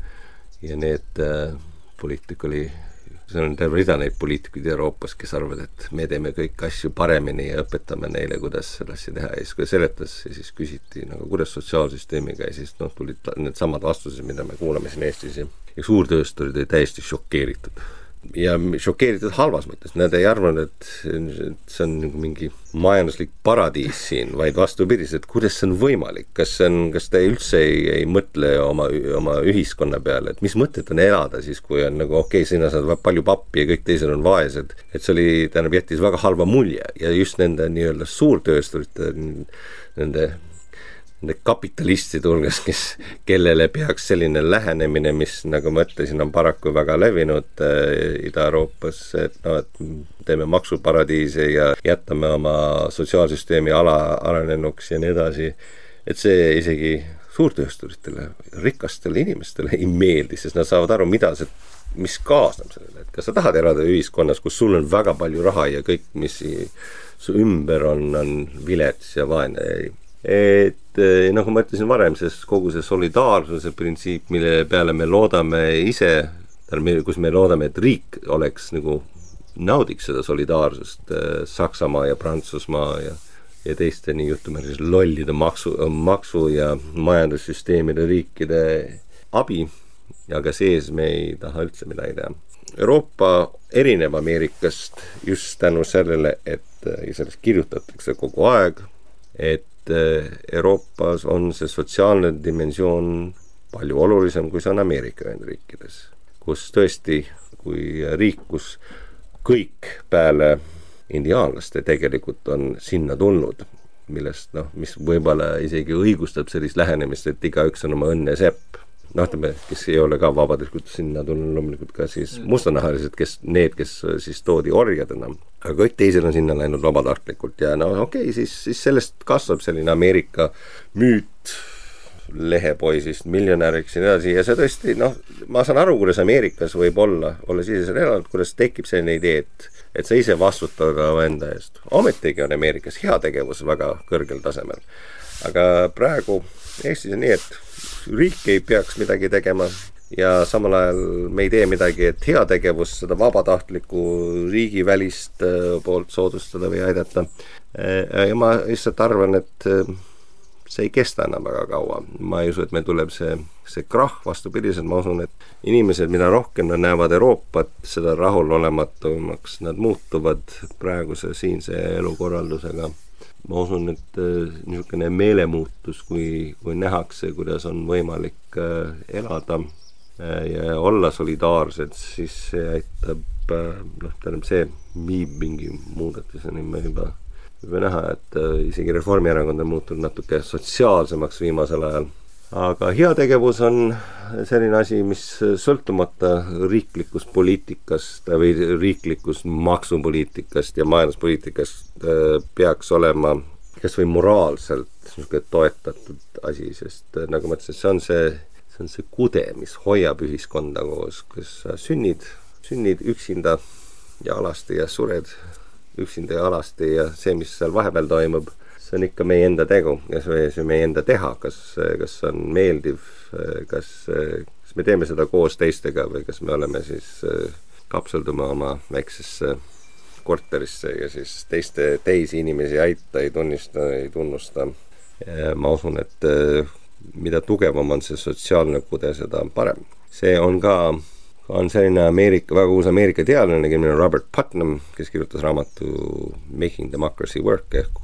Ja need poliitik oli, see on terve rida neid poliitikuid Euroopas, kes arvavad, et me teeme kõik asju paremini ja õpetame neile, kuidas seda asja teha. Ja siis kui seletas, siis küsiti, kuidas sotsiaalsüsteemiga, ja siis tulid need samad vastused, mida me kuulame siin Eestis. Ja suurtöösturid oli täiesti šokeeritud. ja šokeeritud halvas mõttes. Nad ei arvanud, et see on nagu mingi majanduslik paradiis siin, vaid vastupidiselt, kuidas see on võimalik, kas ta üldse ei mõtle oma ühiskonna peale, et mis mõtet on elada siis, kui on nagu sina saad palju pappi ja kõik teised on vaesed, et see oli, tähendab, jättis väga halva mulje ja just nende nii-öelda suurtöösturite, nende kapitalistide hulgas, kellele peaks selline lähenemine, mis nagu ma ütlesin, on paraku väga levinud Ida-Euroopas, et teeme maksuparadiise ja jätame oma sotsiaalsüsteemi alanenuks ja nii edasi, et see isegi suurtöösturitele, rikastele inimestele ei meeldi, sest nad saavad aru, mis kaasneb sellele, et kas sa tahad elada ühiskonnas, kus sul on väga palju raha ja kõik, mis su ümber on vilets ja vaene. Et nagu ma ütlesin varem, sest kogu see solidaarsuse printsiip, mille peale me loodame ise, kus me loodame, et riik oleks nagu naudiks seda solidaarsust, Saksamaa ja Prantsusmaa ja teiste nii juhtuma lollide maksu ja majandussüsteemide riikide abi, aga sees me ei taha üldse midagi teha. Euroopa erineb Ameerikast just tänu sellele, et sellest kirjutatakse kogu aeg, et Euroopas on see sotsiaalne dimensioon palju olulisem, kui see on Ameerika Ühendriikides, kus tõesti, kui riik, kus kõik peale indiaanlaste tegelikult on sinna tulnud, millest, mis võib-olla isegi õigustab sellist lähenemist, et igaüks on oma õnne sepp. Kes ei ole ka vabaduslikult sinna tulnud, loomulikult ka siis mustanahalised, kes siis toodi orjadena. Aga kõik teised on sinna läinud vabatahtlikult ja siis sellest kasvab selline Ameerika müüt lehepoisist miljonäriks ja nii edasi. Ja see tõesti, ma saan aru, kuidas Ameerikas võib olla ise seal elanud, kuidas tekib selline idee, et sa ise vastutad enda eest. Ometigi on Ameerikas heategevus väga kõrgel tasemel. Aga praegu Eestis on nii, et riik ei peaks midagi tegema ja samal ajal me ei tee midagi, et heategevus seda vabatahtlikku riigivälist poolt soodustada või aidata. Ja ma lihtsalt arvan, et see ei kesta enam väga kaua. Ma ei usu, et meil tuleb see krahh, vastupidiselt ma usun, et inimesed, mida rohkem nad näevad Euroopat, seda rahulolematuks nad muutuvad praeguse siinse elukorraldusega. Ma usun, et niisugune meelemuutus, kui nähakse, kuidas on võimalik elada ja olla solidaarsed, siis see aitab, see viib mingi muudatuseni. Me juba näha, et isegi Reformierakond on muutunud natuke sotsiaalsemaks viimasel ajal. Aga heategevus on selline asi, mis sõltumata riiklikust poliitikast või riiklikust maksupoliitikast ja majanduspoliitikast peaks olema kas või moraalselt toetatud asi, sest nagu ma ütlesin, see on see kude, mis hoiab ühiskonda koos, kus sünnid üksinda ja alasti ja sured üksinda ja alasti ja see, mis seal vahepeal toimub, see on ikka meie enda tegu, kas meie enda teha, kas on meeldiv, kas me teeme seda koos teistega või kas me oleme siis kapseldume oma väiksesse korterisse ja siis teisi inimesi aita, ei tunnusta. Ma usun, et mida tugevam on see sotsiaalne kude, seda parem. See on selline väga uus Ameerika teadlane, nimega Robert Putnam, kes kirjutas raamatu Making Democracy Work ehk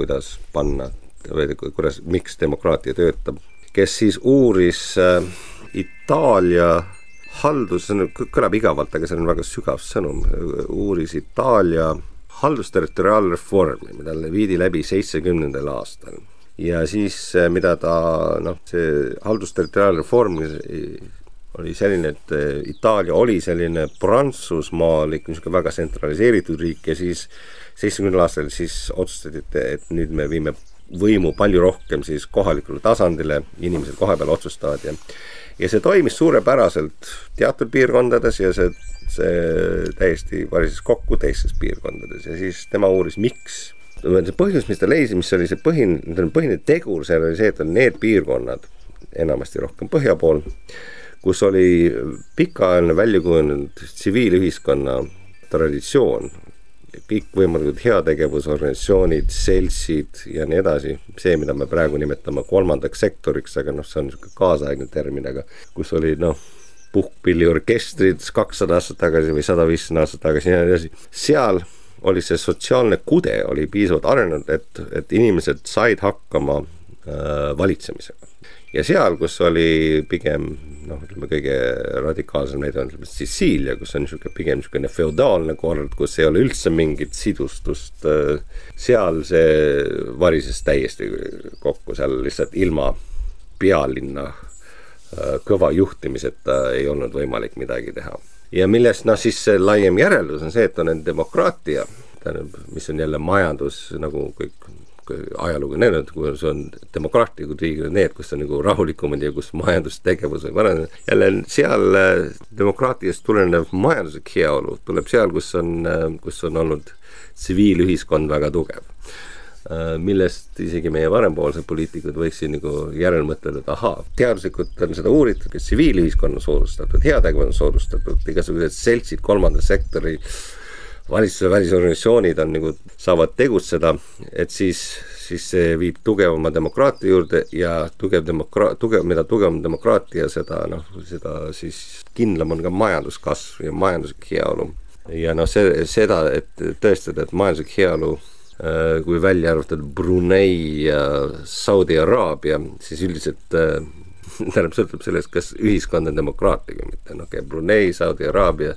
miks demokraatia töötab, kes siis uuris Itaalia kõlab igavalt, aga see on väga sügav sõnum, uuris Itaalia haldusterritoriaalreformi, mida viidi läbi 70. aastal. Ja siis, mida see haldusterritoriaalreform oli selline, et Itaalia oli selline Prantsusmaalik, väga tsentraliseeritud riik ja siis 70. aastal siis otsustati, et nüüd me viime võimu palju rohkem siis kohalikule tasandile, inimesed kohapeal otsustavad ja see toimis suurepäraselt teatud piirkondades ja see täiesti varises kokku teistes piirkondades ja siis tema uuris, miks. See põhjus, mis ta leisi, mis oli see põhine tegur, see oli see, et on need piirkonnad enamasti rohkem põhja pool, kus oli pikaajaline väljakujunenud tsiviilühiskonna traditsioon, kõik võimalikud heategevusorganisatsioonid, seltsid ja nii edasi, see, mida me praegu nimetame kolmandaks sektoriks, aga see on kaasaegne termin, aga kus oli puhkpilliorkestrid 200 aastat tagasi või 150 aastat tagasi ja nii edasi. Seal oli see sotsiaalne kude oli piisavalt arenenud, et inimesed said hakkama valitsemisega. Ja seal, kus oli pigem, kõige radikaalsem näide on Sitsiilia, kus on pigem feodaalne kord, kus ei ole üldse mingit sidustust, seal see varises täiesti kokku, seal lihtsalt ilma pealinna kõva juhtimiseta ei olnud võimalik midagi teha. Ja millest siis see laiem järeldus on see, et on demokraatia, mis on jälle majandus, nagu kõik ajalugu näinud, kui see on demokraatlikud riigid on need, kus on nagu rahulikumad ja kus majandustegevus on paranenud. Jälle seal demokraatiast tulenev majanduslik heaolu tuleb seal, kus on olnud tsiviilühiskond väga tugev. Millest isegi meie varempoolsed poliitikud võiksid nagu järelmõtelda, et teaduslikult on seda uuritud, et tsiviilühiskond on soodustatud, heategevus on soodustatud, igasugused seltsid, kolmanda sektori valitsuse välisorganisatsioonid on nagu saavad tegutseda, et siis see viib tugevama demokraatia juurde ja mida tugevam demokraatia, seda siis kindlam on ka majanduskasv ja majanduslik heaolu. Ja seda, et tõestada, et majanduslik heaolu kui välja arvatud Brunei ja Saudi Araabia, siis üldiselt sõltub sellest, kas ühiskond on demokraatlik või mitte. Brunei, Saudi Araabia,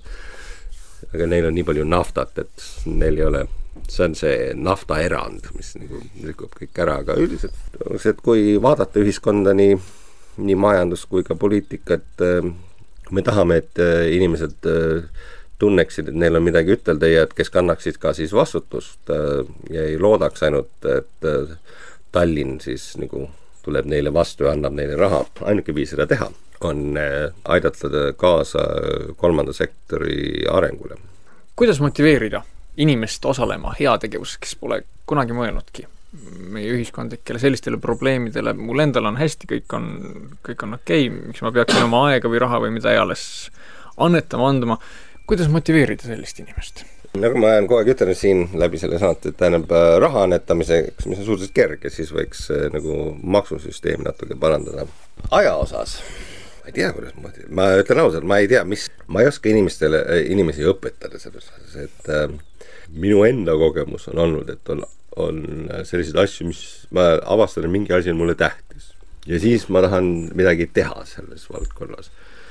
aga neil on nii palju naftat, et neil ei ole, see on see naftaerand, mis nagu lükkub kõik ära, aga üldiselt kui vaadata ühiskonda nii majandus kui ka poliitikat, me tahame, et inimesed tunneksid, et neil on midagi ütelda ja et kes kannaksid ka siis vastutust ja ei loodaks ainult, et Tallinn siis nagu tuleb neile vastu ja annab neile raha. Ainuke viis seda teha on aidata kaasa kolmanda sektori arengule. Kuidas motiveerida inimest osalema heategevuses, kes pole kunagi mõelnudki meie ühiskondlikele sellistele probleemidele? Mul endal on hästi, kõik on okei, miks ma peaksin oma aega või raha või mida eales annetama, andma. Kuidas motiveerida sellist inimest? Nagu ma olen kogu aeg ütelnud siin läbi selle saate, et tähendab raha annetamiseks, mis on suhteliselt kerge, siis võiks nagu maksusüsteemi natuke parandada. Aja osas, ma ei tea, kuidas ma ütlen ausalt, ma ei tea, ma ei oska inimesi õpetada selles, et minu enda kogemus on olnud, et on selliseid asju, mis ma avastan, et mingi asi on mulle tähtis. Ja siis ma tahan midagi teha selles valdkonnas.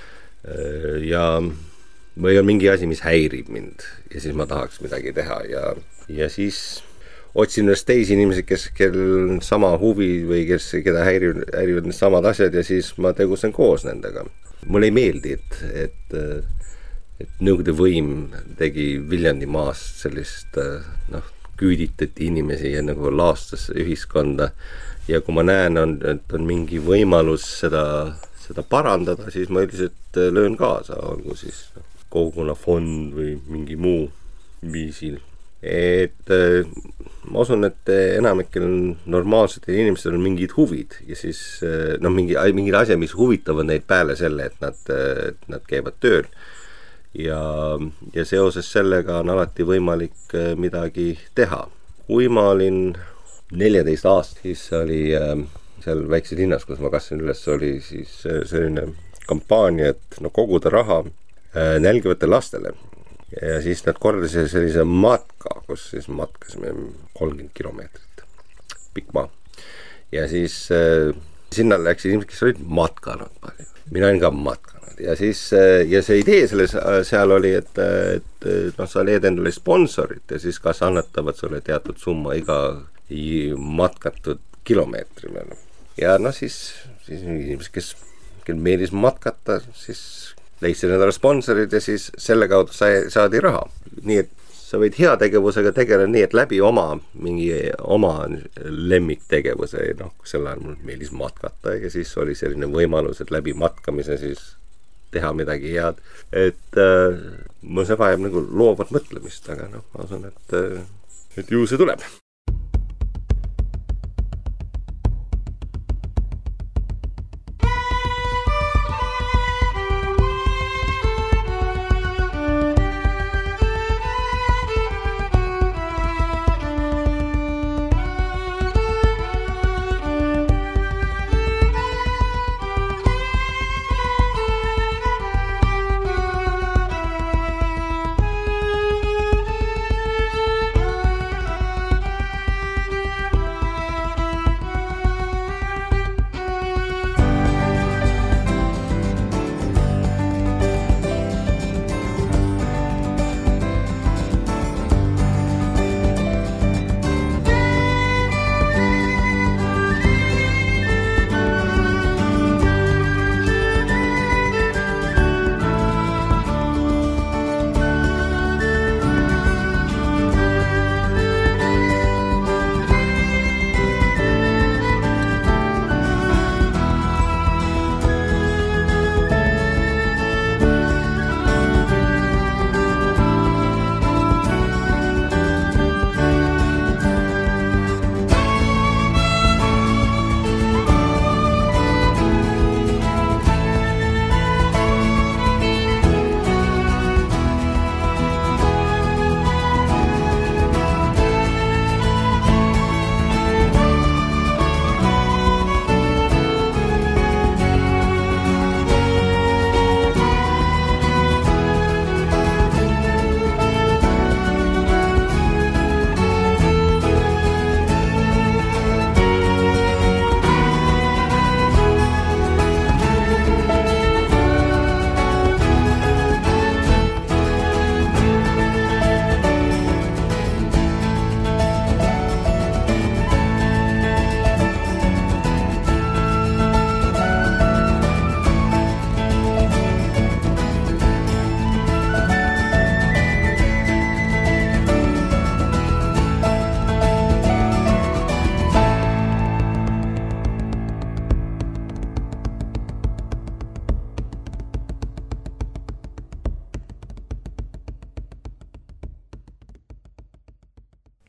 Või on mingi asi, mis häirib mind ja siis ma tahaks midagi teha ja siis otsin üles teisi inimesi, kel on sama huvi või keda häirivad need samad asjad ja siis ma tegutsen koos nendega. Mulle ei meeldi, et Nõukogude võim tegi Viljandi maast sellist küüditati inimesi ja nagu laastas ühiskonda ja kui ma näen, et on mingi võimalus seda parandada, siis ma üldiselt löön kaasa, olgu siis kogukonnafond või mingi muu viisil. Et ma usun, et enamikel normaalsetel inimestel on mingid huvid ja siis mingid asjad, mis huvitavad neid peale selle, et nad käivad tööl. Ja seoses sellega on alati võimalik midagi teha. Kui ma olin 14 aastat, siis oli seal väikse linnas, kus ma kasvasin üles, oli siis selline kampaania, et koguda raha nälgivatele lastele ja siis nad kordasid sellise matka, kus siis matkasime 30 kilomeetrit pikk maa ja siis sinna läksid inimesed, kes olid matkanud palju. Mina olin ka matkanud ja siis ja see idee seal oli, et sa leiad endale sponsorit ja siis kas annetavad sulle teatud summa iga matkatud kilomeetri peale. Ja siis inimesed, kes meeldis matkata, siis leidsid endale sponsorid ja siis selle kaudu saadi raha. Nii et sa võid heategevusega tegeleda nii, et läbi oma lemmiktegevuse, selle ajal mul meeldis matkata ja siis oli selline võimalus, et läbi matkamise siis teha midagi head. Et mul see vajab nagu loovat mõtlemist, aga ma usun, et ju see tuleb.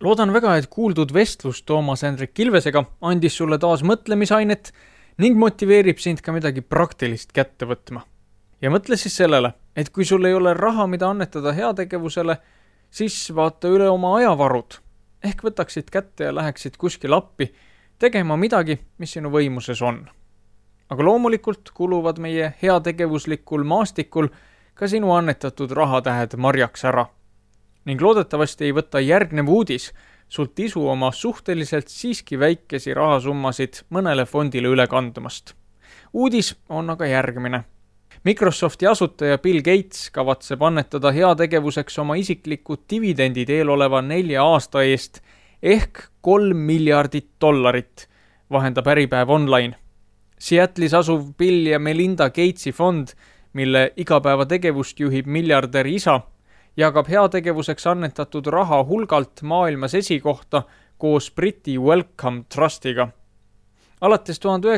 Loodan väga, et kuuldud vestlus Toomas Hendrik Ilvesega andis sulle taas mõtlemisainet ning motiveerib sind ka midagi praktilist kätte võtma. Ja mõtle siis sellele, et kui sul ei ole raha, mida annetada heategevusele, siis vaata üle oma ajavarud. Ehk võtaksid kätte ja läheksid kuskil appi, tegema midagi, mis sinu võimuses on. Aga loomulikult kuluvad meie heategevuslikul maastikul ka sinu annetatud rahatähed marjaks ära. Ning loodetavasti ei võta järgnev uudis sult isu oma suhteliselt siiski väikesi rahasummasid mõnele fondile üle kandumast. Uudis on aga järgmine. Microsofti asutaja Bill Gates kavatseb annetada heategevuseks oma isiklikud dividendid eeloleva 4 aasta eest ehk $3 miljardit, vahendab Äripäev online. Seattle'is asuv Bill ja Melinda Gatesi fond, mille igapäevategevust juhib miljardär isa, jagab heategevuseks annetatud raha hulgalt maailmas esikohta koos Briti Wellcome Trustiga. Alates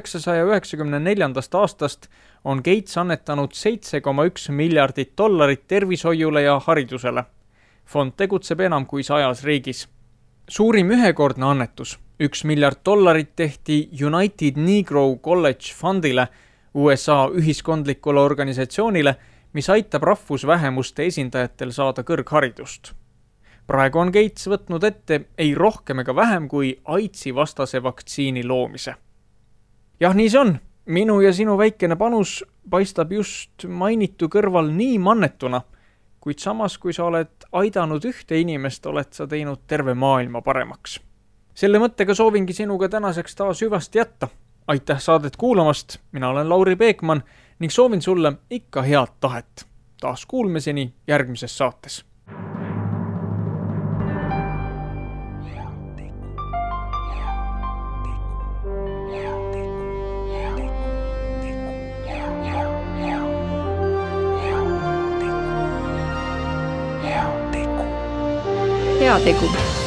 1994. aastast on Gates annetanud $7,1 miljardit tervishoiule ja haridusele. Fond tegutseb enam kui 100 riigis. Suurim ühekordne annetus, $1 miljard tehti United Negro College Fundile, USA ühiskondlikule organisatsioonile, mis aitab rahvusvähemuste esindajatel saada kõrgharidust. Praegu on Gates võtnud ette ei rohkem ega vähem kui AIDSi vastase vaktsiini loomise. Jah, nii see on. Minu ja sinu väikene panus paistab just mainitu kõrval nii mannetuna, kuid samas, kui sa oled aidanud ühte inimest, oled sa teinud terve maailma paremaks. Selle mõttega soovingi sinuga tänaseks taas hüvasti jätta. Aitäh saadet kuulamast, mina olen Lauri Peekman ning soovin sulle ikka head tahet. Taas kuulmiseni järgmises saates. Heategu.